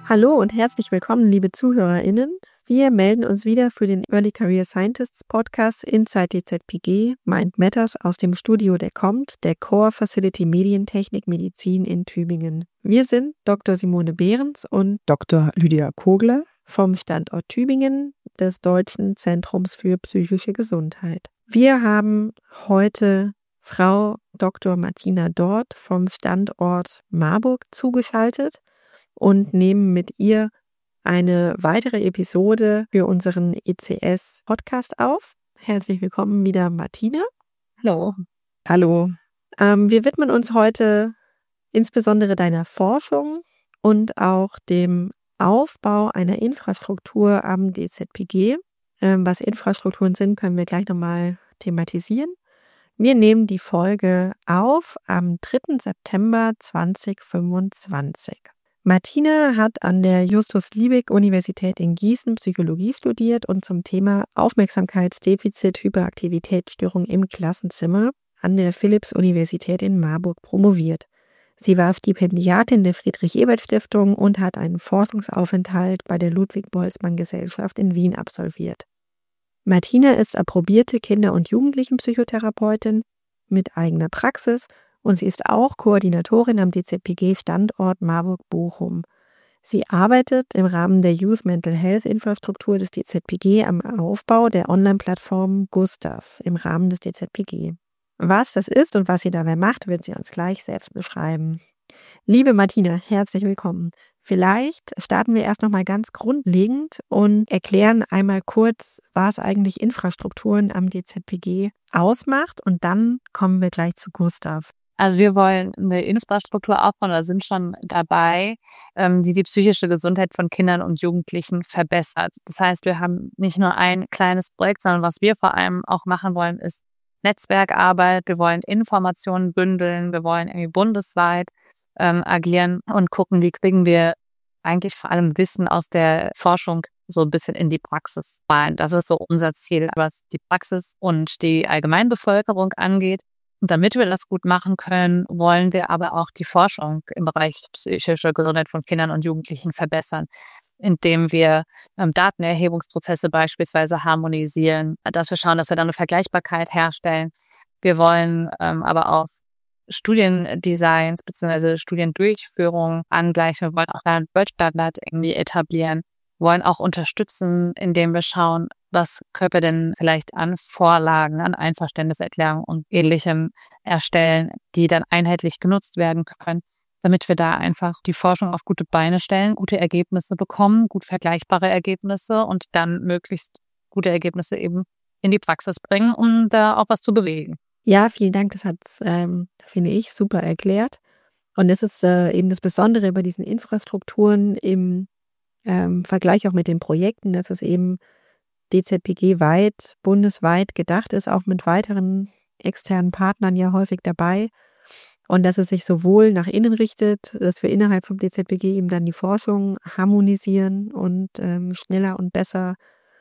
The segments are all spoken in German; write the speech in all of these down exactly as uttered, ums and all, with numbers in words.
Hallo und herzlich willkommen, liebe ZuhörerInnen. Wir melden uns wieder für den Early Career Scientists Podcast Inside D Z P G Mind Matters aus dem Studio der C O M T, der Core Facility Medientechnik Medizin in Tübingen. Wir sind Doktor Simone Behrens und Doktor Lydia Kogler vom Standort Tübingen des Deutschen Zentrums für psychische Gesundheit. Wir haben heute Frau Doktor Martina Dort vom Standort Marburg zugeschaltet und nehmen mit ihr eine weitere Episode für unseren E C S-Podcast auf. Herzlich willkommen wieder, Martina. Hallo. Hallo. Ähm, wir widmen uns heute insbesondere deiner Forschung und auch dem Aufbau einer Infrastruktur am D Z P G. Ähm, was Infrastrukturen sind, können wir gleich nochmal thematisieren. Wir nehmen die Folge auf am dritten September zweitausendfünfundzwanzig. Martina hat an der Justus-Liebig-Universität in Gießen Psychologie studiert und zum Thema Aufmerksamkeitsdefizit-Hyperaktivitätsstörung im Klassenzimmer an der Philipps-Universität in Marburg promoviert. Sie war Stipendiatin der Friedrich-Ebert-Stiftung und hat einen Forschungsaufenthalt bei der Ludwig-Boltzmann-Gesellschaft in Wien absolviert. Martina ist approbierte Kinder- und Jugendlichenpsychotherapeutin mit eigener Praxis und sie ist auch Koordinatorin am D Z P G-Standort Marburg-Bochum. Sie arbeitet im Rahmen der Youth Mental Health Infrastruktur des D Z P G am Aufbau der Online-Plattform Gustav im Rahmen des D Z P G. Was das ist und was sie dabei macht, wird sie uns gleich selbst beschreiben. Liebe Martina, herzlich willkommen. Vielleicht starten wir erst noch mal ganz grundlegend und erklären einmal kurz, was eigentlich Infrastrukturen am D Z P G ausmacht, und dann kommen wir gleich zu Gustav. Also wir wollen eine Infrastruktur aufbauen oder sind schon dabei, die die psychische Gesundheit von Kindern und Jugendlichen verbessert. Das heißt, wir haben nicht nur ein kleines Projekt, sondern was wir vor allem auch machen wollen, ist Netzwerkarbeit. Wir wollen Informationen bündeln, wir wollen irgendwie bundesweit ähm, agieren und gucken, wie kriegen wir eigentlich vor allem Wissen aus der Forschung so ein bisschen in die Praxis rein. Das ist so unser Ziel, was die Praxis und die Allgemeinbevölkerung angeht. Und damit wir das gut machen können, wollen wir aber auch die Forschung im Bereich psychische Gesundheit von Kindern und Jugendlichen verbessern, indem wir ähm, Datenerhebungsprozesse beispielsweise harmonisieren, dass wir schauen, dass wir da eine Vergleichbarkeit herstellen. Wir wollen ähm, aber auch Studiendesigns bzw. Studiendurchführung angleichen. Wir wollen auch einen Goldstandard irgendwie etablieren. Wir wollen auch unterstützen, indem wir schauen, was können wir denn vielleicht an Vorlagen, an Einverständniserklärungen und Ähnlichem erstellen, die dann einheitlich genutzt werden können, damit wir da einfach die Forschung auf gute Beine stellen, gute Ergebnisse bekommen, gut vergleichbare Ergebnisse und dann möglichst gute Ergebnisse eben in die Praxis bringen, um da auch was zu bewegen. Ja, vielen Dank, das hat ähm, finde ich, super erklärt. Und das ist äh, eben das Besondere bei diesen Infrastrukturen im ähm, Vergleich auch mit den Projekten, dass es eben D Z P G-weit, bundesweit gedacht ist, auch mit weiteren externen Partnern ja häufig dabei. Und dass es sich sowohl nach innen richtet, dass wir innerhalb vom D Z P G eben dann die Forschung harmonisieren und ähm, schneller und besser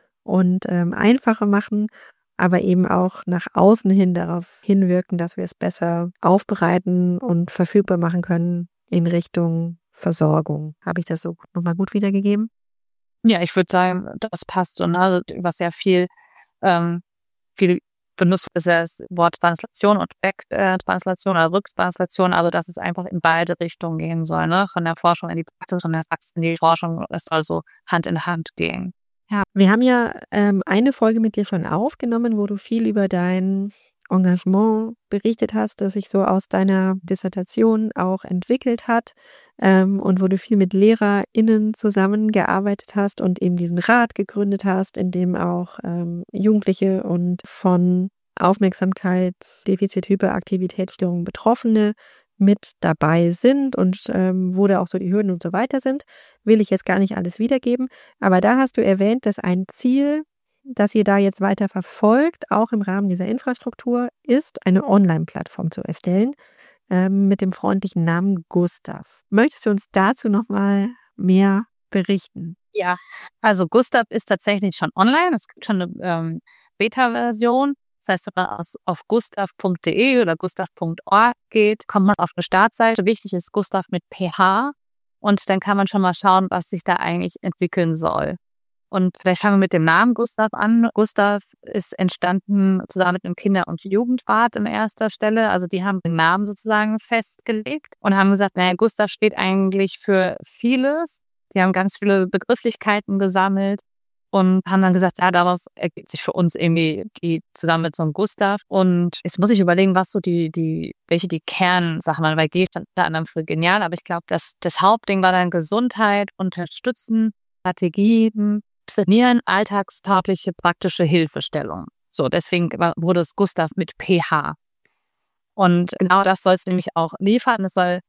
und ähm, einfacher machen, aber eben auch nach außen hin darauf hinwirken, dass wir es besser aufbereiten und verfügbar machen können in Richtung Versorgung. Habe ich das so nochmal gut wiedergegeben? Ja, ich würde sagen, das passt so. Ne? Also, was ja viel, ähm, viel benutzt ist ja das Wort Translation und Back-Translation oder Rücktranslation, also dass es einfach in beide Richtungen gehen soll, ne? Von der Forschung in die Praxis, von der Praxis in die Forschung, es soll so Hand in Hand gehen. Ja, wir haben ja ähm, eine Folge mit dir schon aufgenommen, wo du viel über dein Engagement berichtet hast, das sich so aus deiner Dissertation auch entwickelt hat, ähm, und wo du viel mit LehrerInnen zusammengearbeitet hast und eben diesen Rat gegründet hast, in dem auch ähm, Jugendliche und von Aufmerksamkeitsdefizit-Hyperaktivitätsstörungen Betroffene mit dabei sind und ähm, wo da auch so die Hürden und so weiter sind, will ich jetzt gar nicht alles wiedergeben. Aber da hast du erwähnt, dass ein Ziel, das ihr da jetzt weiter verfolgt, auch im Rahmen dieser Infrastruktur, ist, eine Online-Plattform zu erstellen ähm, mit dem freundlichen Namen Gustav. Möchtest du uns dazu nochmal mehr berichten? Ja, also Gustav ist tatsächlich schon online. Es gibt schon eine ähm, Beta-Version. Das heißt, wenn man aus, auf gustav punkt de oder gustav punkt org geht, kommt man auf eine Startseite. Wichtig ist Gustav mit P H. Und dann kann man schon mal schauen, was sich da eigentlich entwickeln soll. Und vielleicht fangen wir mit dem Namen Gustav an. Gustav ist entstanden zusammen mit einem Kinder- und Jugendrat an erster Stelle. Also die haben den Namen sozusagen festgelegt und haben gesagt, naja, Gustav steht eigentlich für vieles. Die haben ganz viele Begrifflichkeiten gesammelt und haben dann gesagt, ja, daraus ergibt sich für uns irgendwie die Zusammensetzung Gustav. Und jetzt muss ich überlegen, was so die, die, welche die Kernsachen waren, weil G stand unter anderem für genial, aber ich glaube, dass das Hauptding war dann Gesundheit, Unterstützen, Strategien, Trainieren, alltagstaugliche praktische Hilfestellung. So, deswegen wurde es Gustav mit P H. Und genau das soll es nämlich auch liefern. Es soll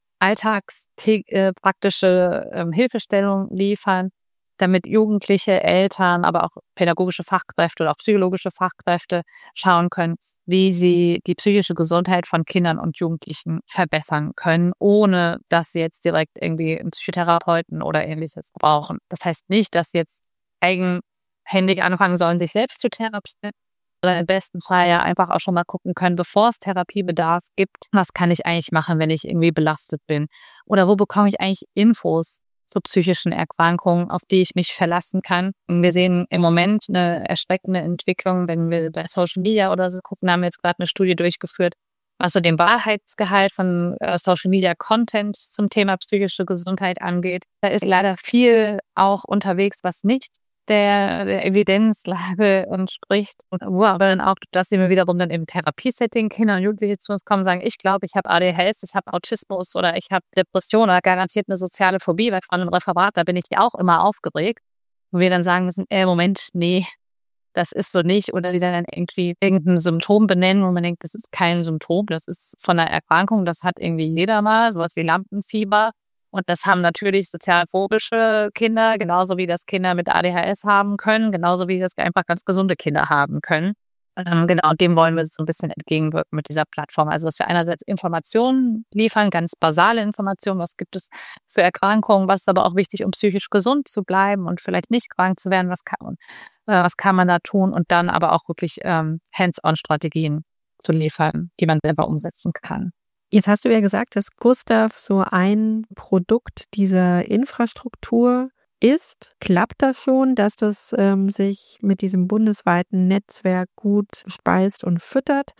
alltagspraktische äh, Hilfestellung liefern, damit Jugendliche, Eltern, aber auch pädagogische Fachkräfte oder auch psychologische Fachkräfte schauen können, wie sie die psychische Gesundheit von Kindern und Jugendlichen verbessern können, ohne dass sie jetzt direkt irgendwie einen Psychotherapeuten oder Ähnliches brauchen. Das heißt nicht, dass sie jetzt eigenhändig anfangen sollen, sich selbst zu therapieren, sondern im besten Fall ja einfach auch schon mal gucken können, bevor es Therapiebedarf gibt, was kann ich eigentlich machen, wenn ich irgendwie belastet bin? Oder wo bekomme ich eigentlich Infos zu psychischen Erkrankungen, auf die ich mich verlassen kann? Und wir sehen im Moment eine erschreckende Entwicklung, wenn wir bei Social Media oder so gucken, haben wir jetzt gerade eine Studie durchgeführt, was so den Wahrheitsgehalt von äh, Social Media Content zum Thema psychische Gesundheit angeht. Da ist leider viel auch unterwegs, was nicht der, der Evidenzlage entspricht. Und wo aber dann auch, dass sie mir wiederum dann im Therapiesetting Kinder und Jugendliche zu uns kommen und sagen, ich glaube, ich habe A D H S, ich habe Autismus oder ich habe Depression oder garantiert eine soziale Phobie, weil von einem Referat, da bin ich auch immer aufgeregt. Und wir dann sagen müssen, äh, Moment, nee, das ist so nicht. Oder die dann irgendwie irgendein Symptom benennen, wo man denkt, das ist kein Symptom, das ist von einer Erkrankung, das hat irgendwie jeder mal, sowas wie Lampenfieber. Und das haben natürlich sozialphobische Kinder, genauso wie das Kinder mit A D H S haben können, genauso wie das einfach ganz gesunde Kinder haben können. Ähm, genau, dem wollen wir so ein bisschen entgegenwirken mit dieser Plattform. Also, dass wir einerseits Informationen liefern, ganz basale Informationen, was gibt es für Erkrankungen, was ist aber auch wichtig, um psychisch gesund zu bleiben und vielleicht nicht krank zu werden, was kann man, äh, was kann man da tun und dann aber auch wirklich ähm, Hands-on-Strategien zu liefern, die man selber umsetzen kann. Jetzt hast du ja gesagt, dass Gustav so ein Produkt dieser Infrastruktur ist. Klappt das schon, dass das ähm, sich mit diesem bundesweiten Netzwerk gut speist und füttert?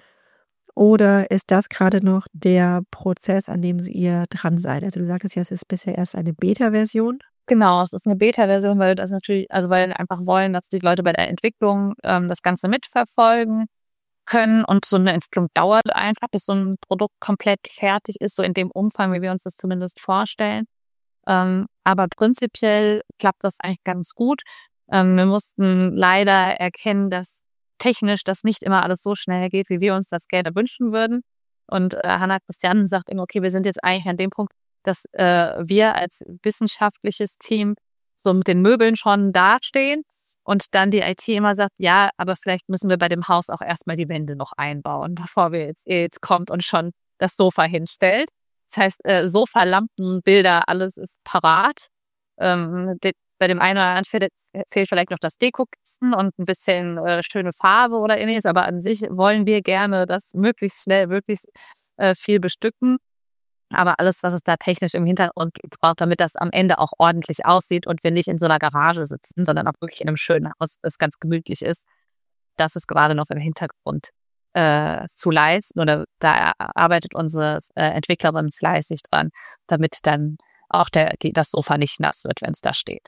Oder ist das gerade noch der Prozess, an dem ihr dran seid? Also du sagtest ja, es ist bisher erst eine Beta-Version. Genau, es ist eine Beta-Version, weil wir das natürlich, also weil wir einfach wollen, dass die Leute bei der Entwicklung ähm, das Ganze mitverfolgen können und so eine Entwicklung dauert einfach, bis so ein Produkt komplett fertig ist, so in dem Umfang, wie wir uns das zumindest vorstellen. Ähm, aber prinzipiell klappt das eigentlich ganz gut. Ähm, wir mussten leider erkennen, dass technisch das nicht immer alles so schnell geht, wie wir uns das gerne wünschen würden. Und äh, Hannah Christiansen sagt immer, okay, wir sind jetzt eigentlich an dem Punkt, dass äh, wir als wissenschaftliches Team so mit den Möbeln schon dastehen und dann die I T immer sagt, ja, aber vielleicht müssen wir bei dem Haus auch erstmal die Wände noch einbauen, bevor wir jetzt, ihr jetzt kommt und schon das Sofa hinstellt. Das heißt, äh, Sofa, Lampen, Bilder, alles ist parat. Ähm, de, bei dem einen oder anderen fehlt, fehlt vielleicht noch das Dekokissen und ein bisschen äh, schöne Farbe oder ähnliches, aber an sich wollen wir gerne das möglichst schnell, möglichst äh, viel bestücken. Aber alles, was es da technisch im Hintergrund braucht, damit das am Ende auch ordentlich aussieht und wir nicht in so einer Garage sitzen, sondern auch wirklich in einem schönen Haus, das ganz gemütlich ist, das ist gerade noch im Hintergrund äh, zu leisten. Oder da arbeitet unsere äh, Entwicklerin fleißig dran, damit dann auch der, die, das Sofa nicht nass wird, wenn es da steht.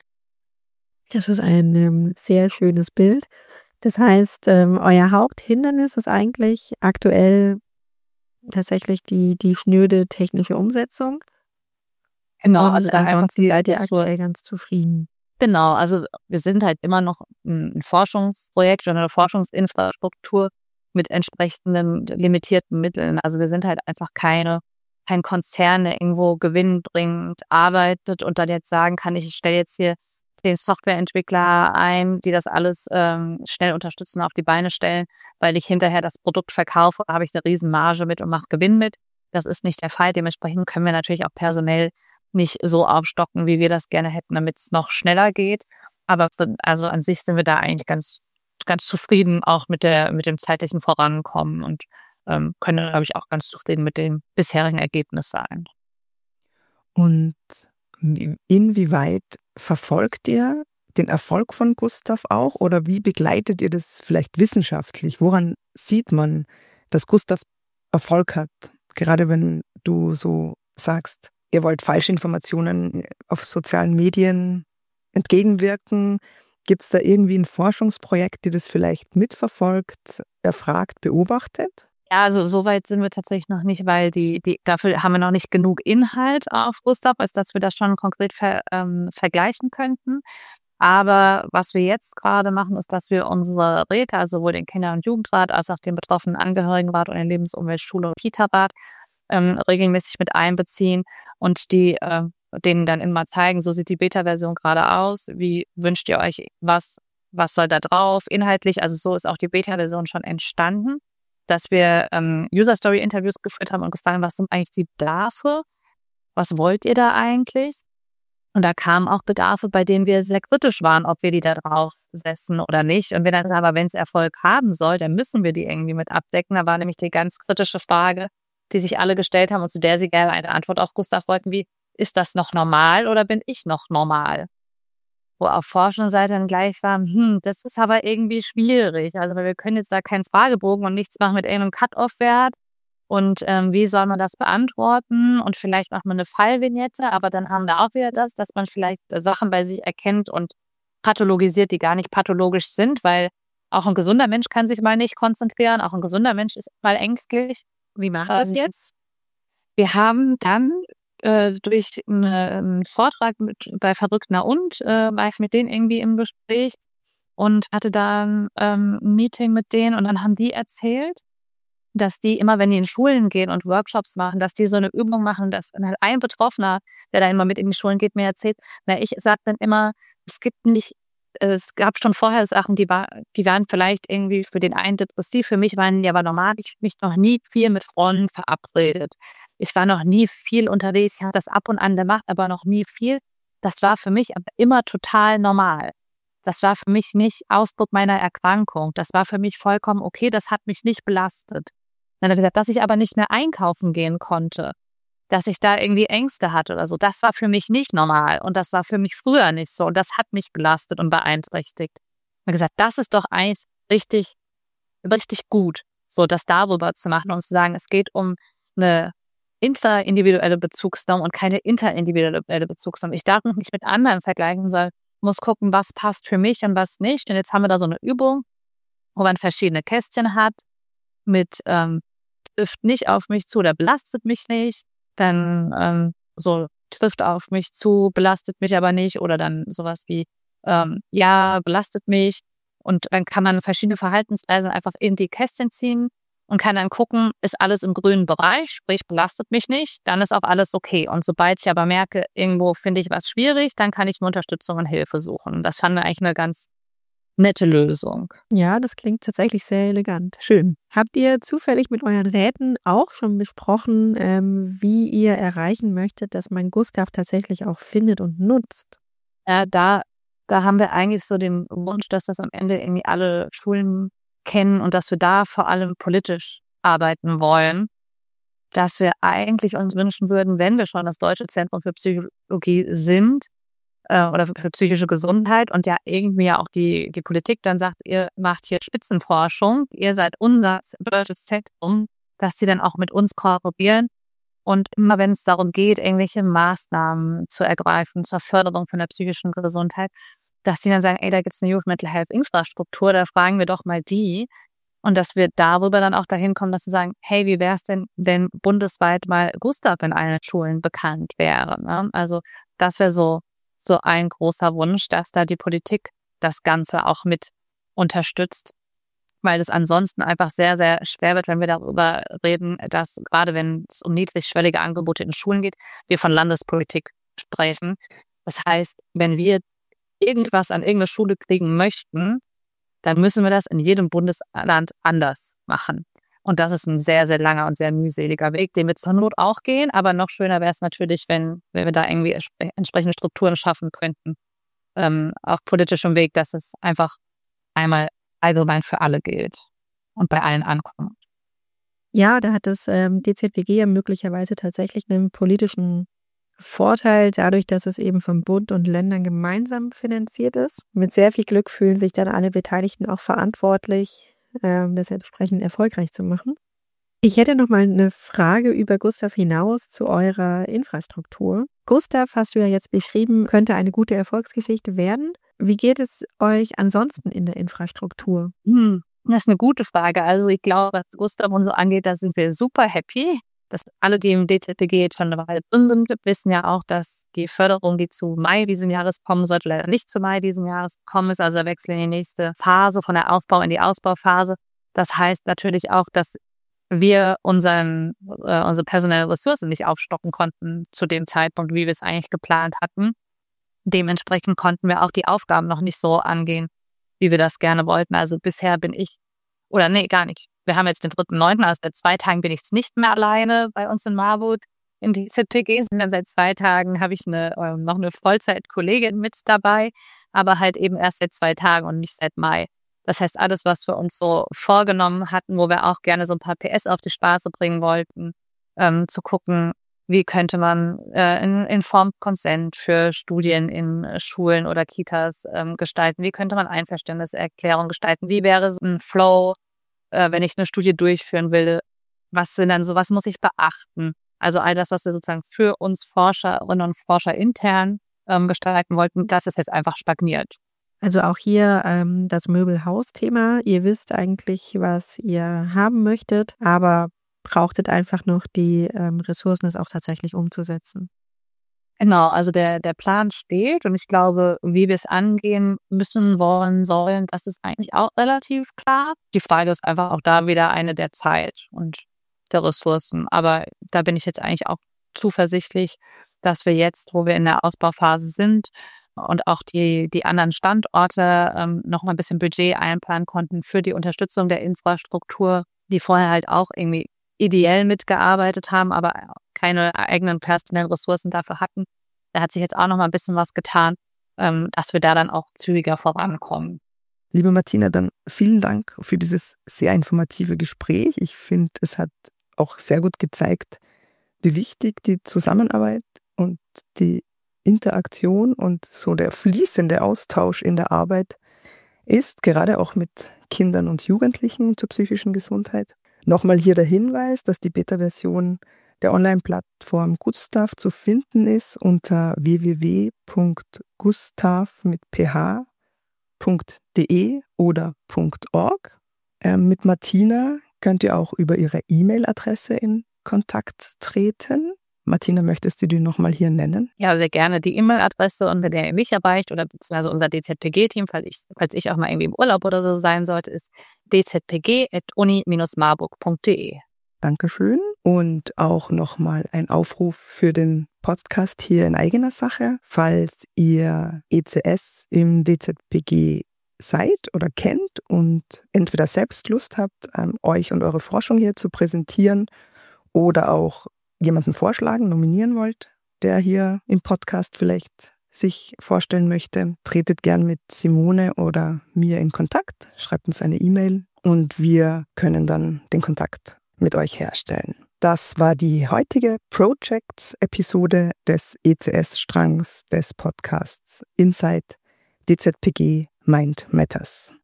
Das ist ein ähm, sehr schönes Bild. Das heißt, ähm, euer Haupthindernis ist eigentlich aktuell tatsächlich die, die schnöde technische Umsetzung. Genau, und also da einfach ansonsten seid ihr aktuell ganz zufrieden. Genau, also wir sind halt immer noch ein Forschungsprojekt oder eine Forschungsinfrastruktur mit entsprechenden limitierten Mitteln. Also wir sind halt einfach keine kein Konzern, der irgendwo gewinnbringend arbeitet und dann jetzt sagen kann, ich stelle jetzt hier den Softwareentwickler ein, die das alles ähm, schnell unterstützen, auf die Beine stellen, weil ich hinterher das Produkt verkaufe, habe ich eine riesen Marge mit und mache Gewinn mit. Das ist nicht der Fall. Dementsprechend können wir natürlich auch personell nicht so aufstocken, wie wir das gerne hätten, damit es noch schneller geht. Aber also an sich sind wir da eigentlich ganz, ganz zufrieden, auch mit der, mit dem zeitlichen Vorankommen und ähm, können, glaube ich, auch ganz zufrieden mit dem bisherigen Ergebnis sein. Und Inwieweit verfolgt ihr den Erfolg von Gustav auch oder wie begleitet ihr das vielleicht wissenschaftlich? Woran sieht man, dass Gustav Erfolg hat? Gerade wenn du so sagst, ihr wollt Falschinformationen auf sozialen Medien entgegenwirken. Gibt es da irgendwie ein Forschungsprojekt, das das vielleicht mitverfolgt, erfragt, beobachtet? Ja, also so weit sind wir tatsächlich noch nicht, weil die, die dafür haben wir noch nicht genug Inhalt auf Gustav, als dass wir das schon konkret ver, ähm, vergleichen könnten. Aber was wir jetzt gerade machen, ist, dass wir unsere Räte, also sowohl den Kinder- und Jugendrat als auch den betroffenen Angehörigenrat und den Lebensumwelt-, und Kita-Rat ähm, regelmäßig mit einbeziehen und die äh, denen dann immer zeigen, so sieht die Beta-Version gerade aus, wie wünscht ihr euch was, was soll da drauf, inhaltlich, also so ist auch die Beta-Version schon entstanden, dass wir ähm, User-Story-Interviews geführt haben und gefragt haben, was sind eigentlich die Bedarfe, was wollt ihr da eigentlich? Und da kamen auch Bedarfe, bei denen wir sehr kritisch waren, ob wir die da drauf setzen oder nicht. Und wir dann sagen, aber wenn es Erfolg haben soll, dann müssen wir die irgendwie mit abdecken. Da war nämlich die ganz kritische Frage, die sich alle gestellt haben und zu der sie gerne eine Antwort auf Gustav wollten, wie, ist das noch normal oder bin ich noch normal? Wo auf Forschungsseite dann gleich war, hm, das ist aber irgendwie schwierig. Also wir können jetzt da keinen Fragebogen und nichts machen mit irgendeinem Cut-Off-Wert. Und ähm, wie soll man das beantworten? Und vielleicht macht man eine Fallvignette, aber dann haben wir auch wieder das, dass man vielleicht Sachen bei sich erkennt und pathologisiert, die gar nicht pathologisch sind, weil auch ein gesunder Mensch kann sich mal nicht konzentrieren, auch ein gesunder Mensch ist mal ängstlich. Wie machen wir das jetzt? Wir haben dann äh, durch eine, einen Vortrag mit, bei Verrücktner und äh, war ich mit denen irgendwie im Gespräch und hatte dann ähm, ein Meeting mit denen und dann haben die erzählt, dass die immer, wenn die in Schulen gehen und Workshops machen, dass die so eine Übung machen, dass ein Betroffener, der da immer mit in die Schulen geht, mir erzählt, na, ich sage dann immer, es gibt nicht, es gab schon vorher Sachen, die, war, die waren vielleicht irgendwie für den einen depressiv, für mich waren die aber normal. Ich habe mich noch nie viel mit Freunden verabredet. Ich war noch nie viel unterwegs, ich habe das ab und an gemacht, aber noch nie viel. Das war für mich aber immer total normal. Das war für mich nicht Ausdruck meiner Erkrankung. Das war für mich vollkommen okay, das hat mich nicht belastet. Dann hat er gesagt, dass ich aber nicht mehr einkaufen gehen konnte, dass ich da irgendwie Ängste hatte oder so. Das war für mich nicht normal und das war für mich früher nicht so und das hat mich belastet und beeinträchtigt. Er hat gesagt, das ist doch eigentlich richtig, richtig gut, so das darüber zu machen und zu sagen, es geht um eine intraindividuelle Bezugsnorm und keine interindividuelle Bezugsnorm. Ich darf mich nicht mit anderen vergleichen, sondern muss gucken, was passt für mich und was nicht. Und jetzt haben wir da so eine Übung, wo man verschiedene Kästchen hat mit ähm, trifft nicht auf mich zu oder belastet mich nicht, dann ähm, so trifft auf mich zu, belastet mich aber nicht oder dann sowas wie ähm, ja, belastet mich und dann kann man verschiedene Verhaltensweisen einfach in die Kästchen ziehen und kann dann gucken, ist alles im grünen Bereich, sprich belastet mich nicht, dann ist auch alles okay. Und sobald ich aber merke, irgendwo finde ich was schwierig, dann kann ich mir Unterstützung und Hilfe suchen. Das fanden wir eigentlich eine ganz nette Lösung. Ja, das klingt tatsächlich sehr elegant. Schön. Habt ihr zufällig mit euren Räten auch schon besprochen, ähm, wie ihr erreichen möchtet, dass man Gustav tatsächlich auch findet und nutzt? Ja, da, da haben wir eigentlich so den Wunsch, dass das am Ende irgendwie alle Schulen kennen und dass wir da vor allem politisch arbeiten wollen, dass wir eigentlich uns wünschen würden, wenn wir schon das Deutsche Zentrum für Psychologie sind, oder für psychische Gesundheit und ja irgendwie ja auch die, die Politik dann sagt, ihr macht hier Spitzenforschung, ihr seid unser deutsches Zentrum, dass sie dann auch mit uns kooperieren und immer wenn es darum geht, irgendwelche Maßnahmen zu ergreifen zur Förderung von der psychischen Gesundheit, dass sie dann sagen, ey, da gibt es eine Youth Mental Health Infrastruktur, da fragen wir doch mal die und dass wir darüber dann auch dahin kommen, dass sie sagen, hey, wie wäre es denn, wenn bundesweit mal Gustav in allen Schulen bekannt wäre, ne? Also das wäre so so ein großer Wunsch, dass da die Politik das Ganze auch mit unterstützt, weil es ansonsten einfach sehr, sehr schwer wird, wenn wir darüber reden, dass gerade wenn es um niedrigschwellige Angebote in Schulen geht, wir von Landespolitik sprechen. Das heißt, wenn wir irgendwas an irgendeine Schule kriegen möchten, dann müssen wir das in jedem Bundesland anders machen. Und das ist ein sehr, sehr langer und sehr mühseliger Weg, den wir zur Not auch gehen. Aber noch schöner wäre es natürlich, wenn, wenn wir da irgendwie entsprechende Strukturen schaffen könnten. Ähm, auch politischem Weg, dass es einfach einmal allgemein für alle gilt und bei allen ankommt. Ja, da hat das ähm, D Z B G ja möglicherweise tatsächlich einen politischen Vorteil dadurch, dass es eben vom Bund und Ländern gemeinsam finanziert ist. Mit sehr viel Glück fühlen sich dann alle Beteiligten auch verantwortlich, ähm, das entsprechend erfolgreich zu machen. Ich hätte noch mal eine Frage über Gustav hinaus zu eurer Infrastruktur. Gustav, hast du ja jetzt beschrieben, könnte eine gute Erfolgsgeschichte werden. Wie geht es euch ansonsten in der Infrastruktur? Hm, das ist eine gute Frage. Also ich glaube, was Gustav und so angeht, da sind wir super happy. Dass alle, die im D Z P G jetzt schon eine Weile drin sind, wissen ja auch, dass die Förderung, die zu Mai diesen Jahres kommen sollte, leider nicht zu Mai diesen Jahres kommen ist. Also wir wechseln in die nächste Phase, von der Aufbau in die Ausbauphase. Das heißt natürlich auch, dass wir unseren, äh, unsere personelle Ressourcen nicht aufstocken konnten zu dem Zeitpunkt, wie wir es eigentlich geplant hatten. Dementsprechend konnten wir auch die Aufgaben noch nicht so angehen, wie wir das gerne wollten. Also bisher bin ich, oder nee, gar nicht. Wir haben jetzt den dritten neunten, also seit zwei Tagen bin ich nicht mehr alleine bei uns in Marburg in D Z P G, sondern seit zwei Tagen habe ich eine, äh, noch eine Vollzeitkollegin mit dabei, aber halt eben erst seit zwei Tagen und nicht seit Mai. Das heißt, alles, was wir uns so vorgenommen hatten, wo wir auch gerne so ein paar P S auf die Straße bringen wollten, ähm, zu gucken, wie könnte man äh, in, in Form Consent für Studien in äh, Schulen oder Kitas ähm, gestalten, wie könnte man Einverständniserklärung gestalten, wie wäre so ein Flow, äh, wenn ich eine Studie durchführen will, was sind dann so, was muss ich beachten? Also all das, was wir sozusagen für uns Forscherinnen und Forscher intern ähm, gestalten wollten, das ist jetzt einfach stagniert. Also auch hier ähm, das Möbelhaus-Thema. Ihr wisst eigentlich, was ihr haben möchtet, aber brauchtet einfach noch die ähm, Ressourcen, es auch tatsächlich umzusetzen. Genau, also der, der Plan steht und ich glaube, wie wir es angehen müssen, wollen, sollen, das ist eigentlich auch relativ klar. Die Frage ist einfach auch da wieder eine der Zeit und der Ressourcen. Aber da bin ich jetzt eigentlich auch zuversichtlich, dass wir jetzt, wo wir in der Ausbauphase sind und auch die, die anderen Standorte ähm, noch mal ein bisschen Budget einplanen konnten für die Unterstützung der Infrastruktur, die vorher halt auch irgendwie ideell mitgearbeitet haben, aber keine eigenen personellen Ressourcen dafür hatten. Da hat sich jetzt auch noch mal ein bisschen was getan, ähm, dass wir da dann auch zügiger vorankommen. Liebe Martina, dann vielen Dank für dieses sehr informative Gespräch. Ich finde, es hat auch sehr gut gezeigt, wie wichtig die Zusammenarbeit und die Interaktion und so der fließende Austausch in der Arbeit ist, gerade auch mit Kindern und Jugendlichen zur psychischen Gesundheit. Nochmal hier der Hinweis, dass die Beta-Version der Online-Plattform Gustav zu finden ist unter w w w punkt gustav mit ph punkt de oder .org. Ähm, mit Martina könnt ihr auch über ihre E-Mail-Adresse in Kontakt treten. Martina, möchtest du die nochmal hier nennen? Ja, sehr gerne. Die E-Mail-Adresse, unter der ihr mich erreicht oder beziehungsweise unser D Z P G-Team, falls ich, falls ich auch mal irgendwie im Urlaub oder so sein sollte, ist d z p g at uni dash marburg punkt de. Dankeschön. Und auch nochmal ein Aufruf für den Podcast hier in eigener Sache. Falls ihr E C S im D Z P G seid oder kennt und entweder selbst Lust habt, ähm, euch und eure Forschung hier zu präsentieren oder auch jemanden vorschlagen, nominieren wollt, der hier im Podcast vielleicht sich vorstellen möchte, tretet gern mit Simone oder mir in Kontakt, schreibt uns eine E-Mail und wir können dann den Kontakt mit euch herstellen. Das war die heutige Projects-Episode des E C S-Strangs des Podcasts Inside D Z P G Mind Matters.